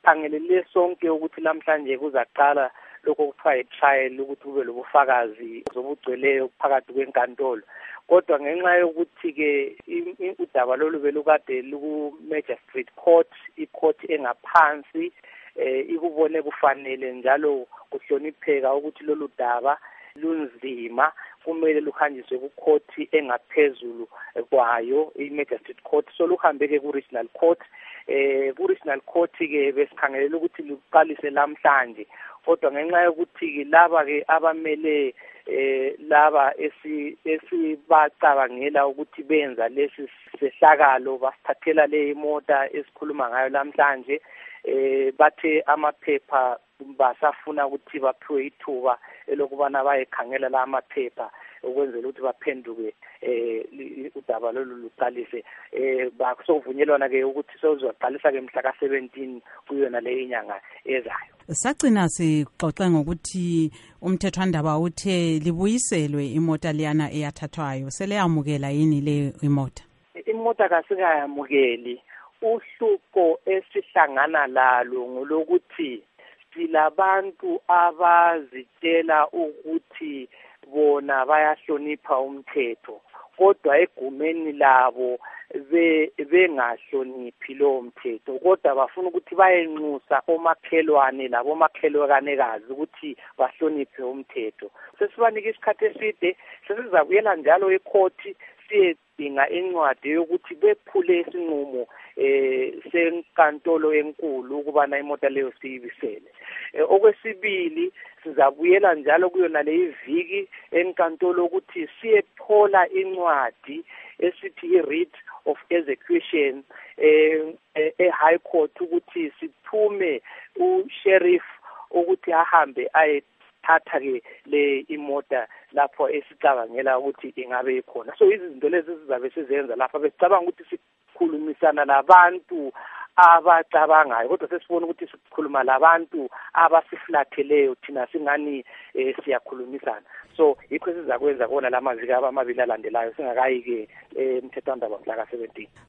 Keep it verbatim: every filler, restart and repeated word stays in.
sikhangelele sonke ukuthi namhlanje kuzaqala lokho kuthiwa yi-trial ukuthi kube lobufakazi zobugcweleyo phakathi kwenkantolo. Kodwa ngenxa yokuthi-ke udaba lolu belukade luku-Magistrate Court, i-court engaphansi, eh ikubone kufanele njalo kuhlonipheka ukuthi lolu daba lunzima, kumele luhanjiswe ku-court engaphezulu kwayo, i-Magistrate Court. So luhambe-ke ku-Regional Court. Eh ku-Regional Court-ke besikhangelela ukuthi luqalise namhlanje, kodwa ngenxa yokuthi laba-ke abamele eh laba esi esibacabangela ukuthi benza lesi sehlakalo basithathela le imota esikhuluma ngayo namhlanje, eh bathe amaphepha basafuna ukuthi baphiwe ithuba elokubana bayekhangela la amaphepha ukwenzela ukuthi baphenduke eh udaba lolu luqalise. Eh bakusovunyelwana ke ukuthi sozwaqalisa ke mhla ka seventeen kuyona le inyanga ezayo. Sagcina sixoxe ngokuthi umthethwandaba uthe libuyiselwe imota liyana eyathathwayo. Seleyamukela yini le imota? Imota kasikayamukeli. Uhlupho esihlangana lalo ngolokuthi silabantu abazitshela ukuthi bona bayahlonipha umthetho, kodwa egumeni labo be bengahloniphi lo mthetho, kodwa bafuna ukuthi bayenxusa omakhelwane labo makhelwanekazi ukuthi bahloniphe umthetho. Sesibanika isikhathi eside, sesizabuyela njalo ecourt siyedinga incwadi yokuthi bephule isinqumo eh senkantolo enkulu ukubana imota leyo siyibisele. Okwesibili sizabuyela njalo kuyona le iviki enkantolo ukuthi siyethola incwadi esithi i-writ of execution eh e-high court ukuthi sithume u-sheriff ukuthi ahambe ayethatha ke le imota lapho esicabangela ukuthi ingabe ikhona. So izinto lezi sizabe sizenza lapha besicabanga ukuthi sikhulumisana nabantu abacabangayo, kodwa sesibona ukuthi sikhuluma labantu abasiflatheleyo thina singani eh, siyakhulumisana. So yikho sizakwenza kona lamaviki amabili alandelayo singakayi ke emthethwandaba mhla ka seventeen.